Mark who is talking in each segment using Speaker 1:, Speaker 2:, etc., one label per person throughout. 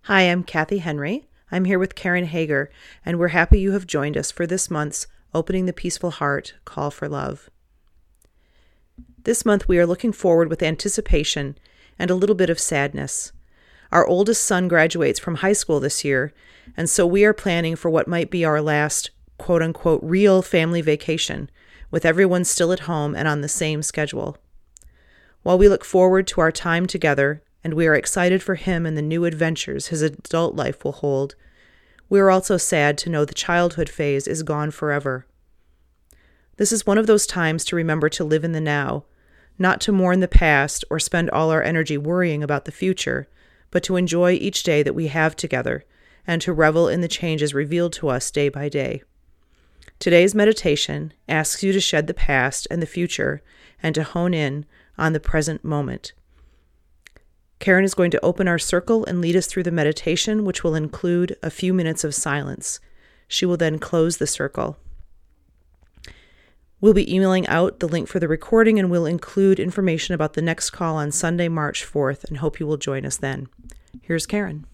Speaker 1: Hi, I'm Kathy Henry. I'm here with Karen Hager, and we're happy you have joined us for this month's Opening the Peaceful Heart Call for Love. This month we are looking forward with anticipation and a little bit of sadness. Our oldest son graduates from high school this year, and so we are planning for what might be our last quote-unquote real family vacation, with everyone still at home and on the same schedule. While we look forward to our time together, and we are excited for him and the new adventures his adult life will hold, we are also sad to know the childhood phase is gone forever. This is one of those times to remember to live in the now, not to mourn the past or spend all our energy worrying about the future, but to enjoy each day that we have together and to revel in the changes revealed to us day by day. Today's meditation asks you to shed the past and the future and to hone in on the present moment. Karen is going to open our circle and lead us through the meditation, which will include a few minutes of silence. She will then close the circle. We'll be emailing out the link for the recording, and we'll include information about the next call on Sunday, March 4th, and hope you will join us then. Here's Karen.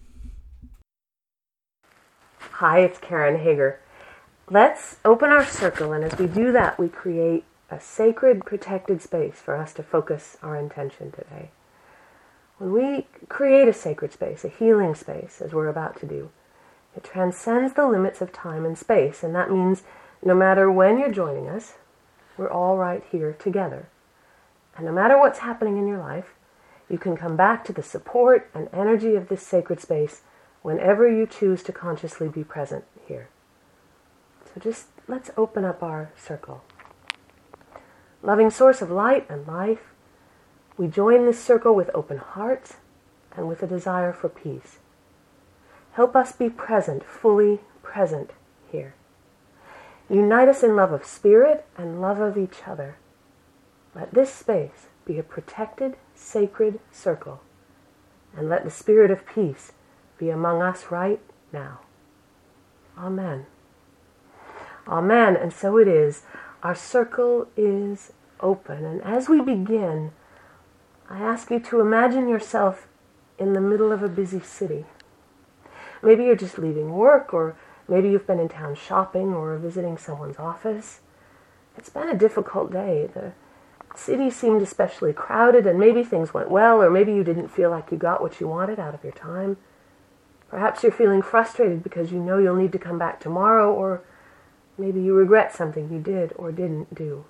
Speaker 2: Hi, it's Karen Hager. Let's open our circle, and as we do that, we create a sacred, protected space for us to focus our intention today. When we create a sacred space, a healing space, as we're about to do, it transcends the limits of time and space, and that means no matter when you're joining us, we're all right here together. And no matter what's happening in your life, you can come back to the support and energy of this sacred space whenever you choose to consciously be present here. So just let's open up our circle. Loving source of light and life, we join this circle with open hearts and with a desire for peace. Help us be present, fully present here. Unite us in love of spirit and love of each other. Let this space be a protected, sacred circle, and let the spirit of peace be among us right now. Amen. Amen. And so it is. Our circle is open. And as we begin, I ask you to imagine yourself in the middle of a busy city. Maybe you're just leaving work, or maybe you've been in town shopping or visiting someone's office. It's been a difficult day. The city seemed especially crowded, and maybe things went well, or maybe you didn't feel like you got what you wanted out of your time. Perhaps you're feeling frustrated because you know you'll need to come back tomorrow, or maybe you regret something you did or didn't do.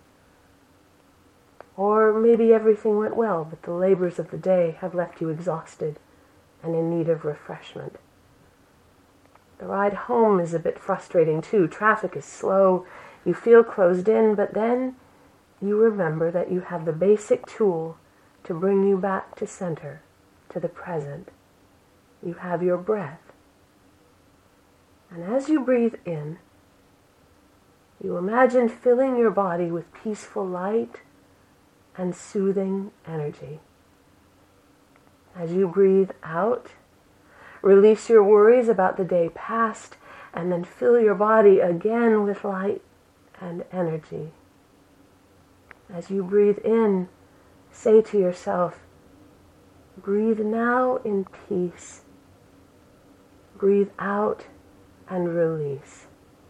Speaker 2: Or maybe everything went well, but the labors of the day have left you exhausted and in need of refreshment. The ride home is a bit frustrating too. Traffic is slow, you feel closed in, but then you remember that you have the basic tool to bring you back to center, to the present. You have your breath. And as you breathe in, you imagine filling your body with peaceful light and soothing energy. As you breathe out, release your worries about the day past, and then fill your body again with light and energy. As you breathe in, say to yourself, breathe now in peace. Breathe out and release.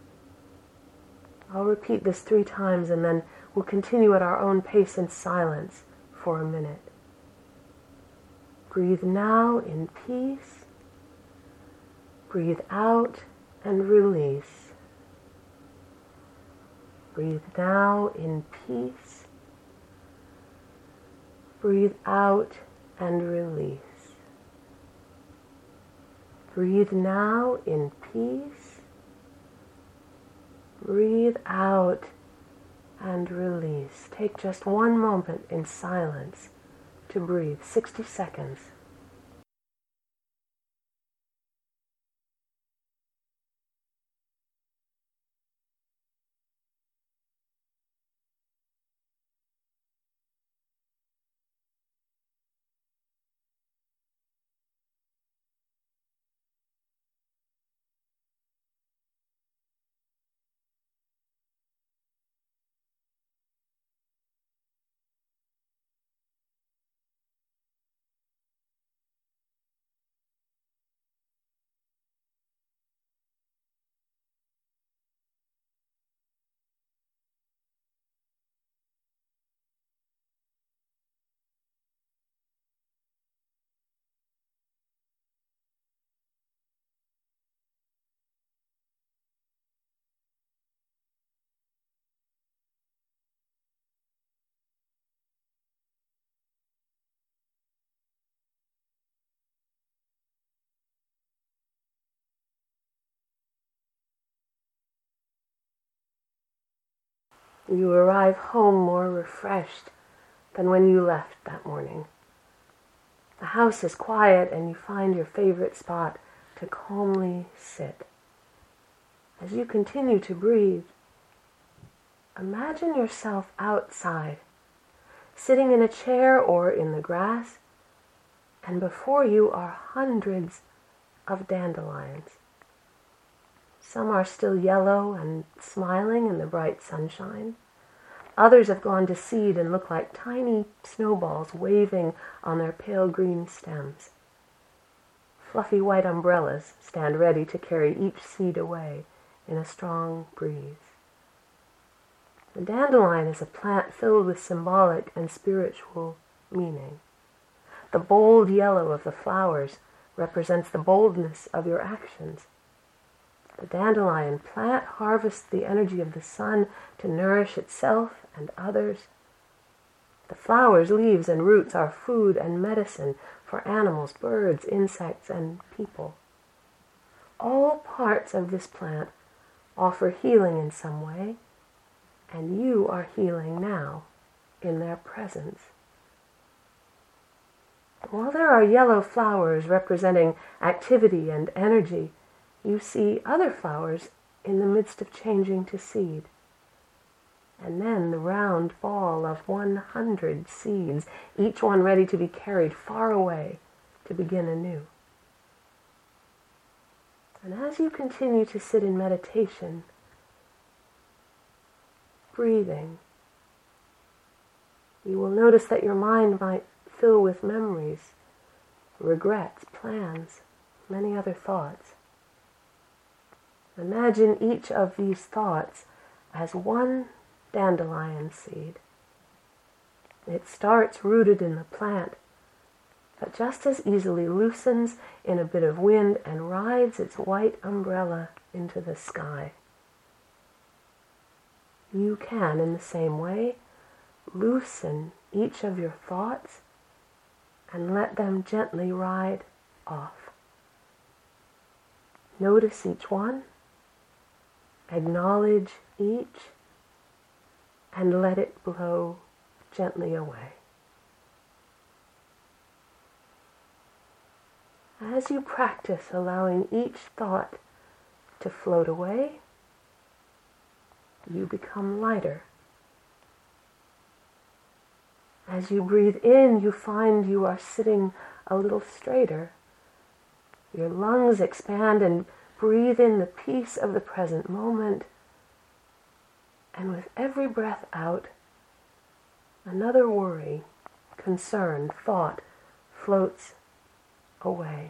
Speaker 2: I'll repeat this 3 times, and then we'll continue at our own pace in silence for a minute. Breathe now in peace. Breathe out and release. Breathe now in peace. Breathe out and release. Breathe now in peace. Breathe out and release. Take just one moment in silence to breathe, 60 seconds. You arrive home more refreshed than when you left that morning. The house is quiet and you find your favorite spot to calmly sit. As you continue to breathe, imagine yourself outside, sitting in a chair or in the grass, and before you are hundreds of dandelions. Some are still yellow and smiling in the bright sunshine. Others have gone to seed and look like tiny snowballs waving on their pale green stems. Fluffy white umbrellas stand ready to carry each seed away in a strong breeze. The dandelion is a plant filled with symbolic and spiritual meaning. The bold yellow of the flowers represents the boldness of your actions. The dandelion plant harvests the energy of the sun to nourish itself and others. The flowers, leaves, and roots are food and medicine for animals, birds, insects, and people. All parts of this plant offer healing in some way, and you are healing now in their presence. While there are yellow flowers representing activity and energy, you see other flowers in the midst of changing to seed. And then the round ball of 100 seeds, each one ready to be carried far away to begin anew. And as you continue to sit in meditation, breathing, you will notice that your mind might fill with memories, regrets, plans, many other thoughts. Imagine each of these thoughts as one dandelion seed. It starts rooted in the plant, but just as easily loosens in a bit of wind and rides its white umbrella into the sky. You can, in the same way, loosen each of your thoughts and let them gently ride off. Notice each one, acknowledge each, and let it blow gently away. As you practice allowing each thought to float away, you become lighter. As you breathe in, you find you are sitting a little straighter. Your lungs expand and breathe in the peace of the present moment. And with every breath out, another worry, concern, thought floats away.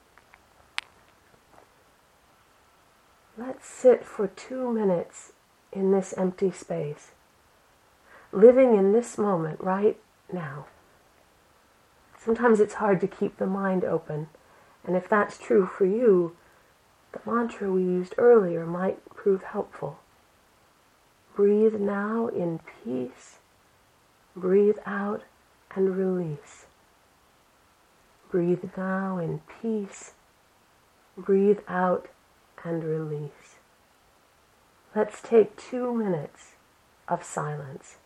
Speaker 2: Let's sit for 2 minutes in this empty space, living in this moment right now. Sometimes it's hard to keep the mind open, and if that's true for you, the mantra we used earlier might prove helpful. Breathe now in peace. Breathe out and release. Breathe now in peace. Breathe out and release. Let's take 2 minutes of silence.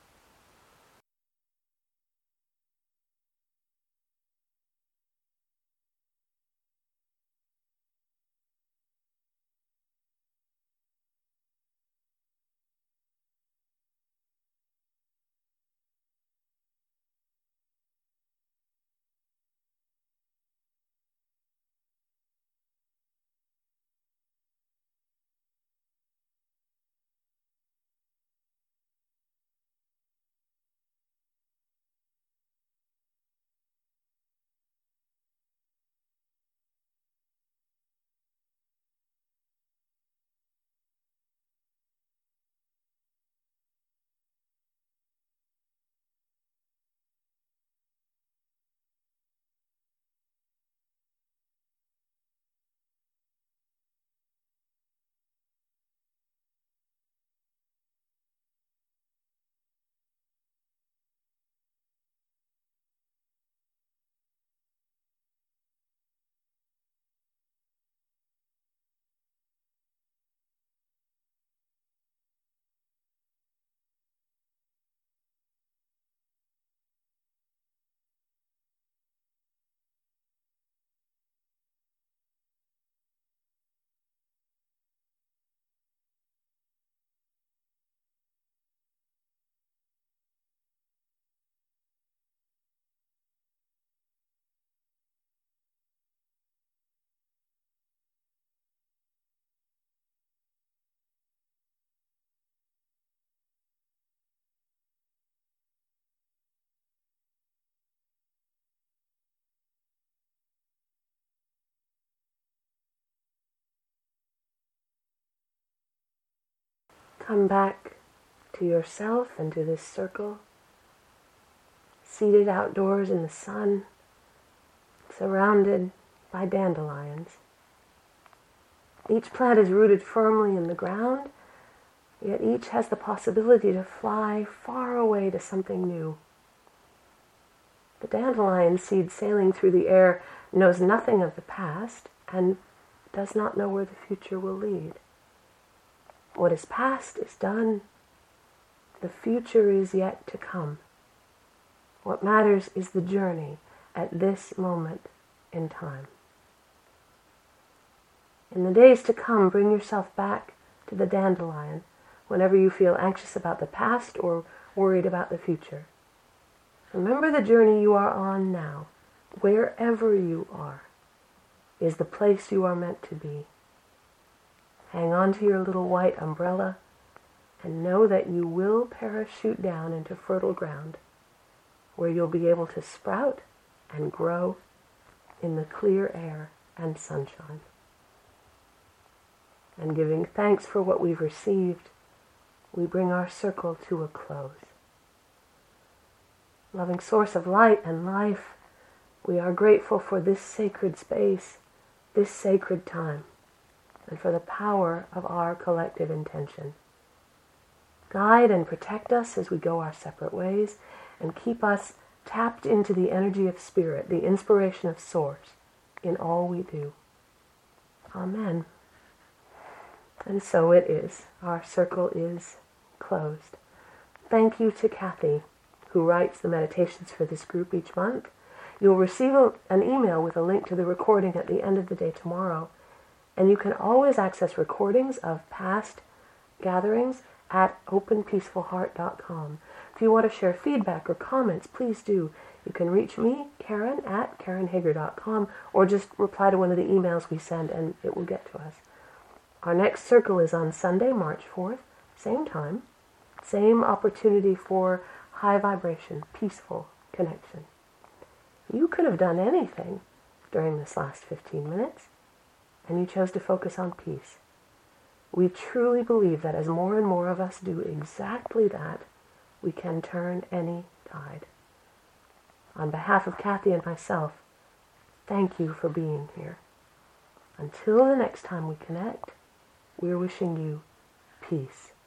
Speaker 2: come back to yourself and to this circle, seated outdoors in the sun, surrounded by dandelions. Each plant is rooted firmly in the ground, yet each has the possibility to fly far away to something new. The dandelion seed sailing through the air knows nothing of the past and does not know where the future will lead. What is past is done. The future is yet to come. What matters is the journey at this moment in time. In the days to come, bring yourself back to the dandelion whenever you feel anxious about the past or worried about the future. Remember the journey you are on now. Wherever you are is the place you are meant to be. Hang on to your little white umbrella and know that you will parachute down into fertile ground where you'll be able to sprout and grow in the clear air and sunshine. And giving thanks for what we've received, we bring our circle to a close. Loving source of light and life, we are grateful for this sacred space, this sacred time, and for the power of our collective intention. Guide and protect us as we go our separate ways, and keep us tapped into the energy of spirit, the inspiration of source, in all we do. Amen. And so it is. Our circle is closed. Thank you to Kathy, who writes the meditations for this group each month. You'll receive an email with a link to the recording at the end of the day tomorrow. And you can always access recordings of past gatherings at openpeacefulheart.com. If you want to share feedback or comments, please do. You can reach me, Karen, at karenhager.com, or just reply to one of the emails we send and it will get to us. Our next circle is on Sunday, March 4th, same time, same opportunity for high vibration, peaceful connection. You could have done anything during this last 15 minutes, and you chose to focus on peace. We truly believe that as more and more of us do exactly that, we can turn any tide. On behalf of Kathy and myself, thank you for being here. Until the next time we connect, we're wishing you peace.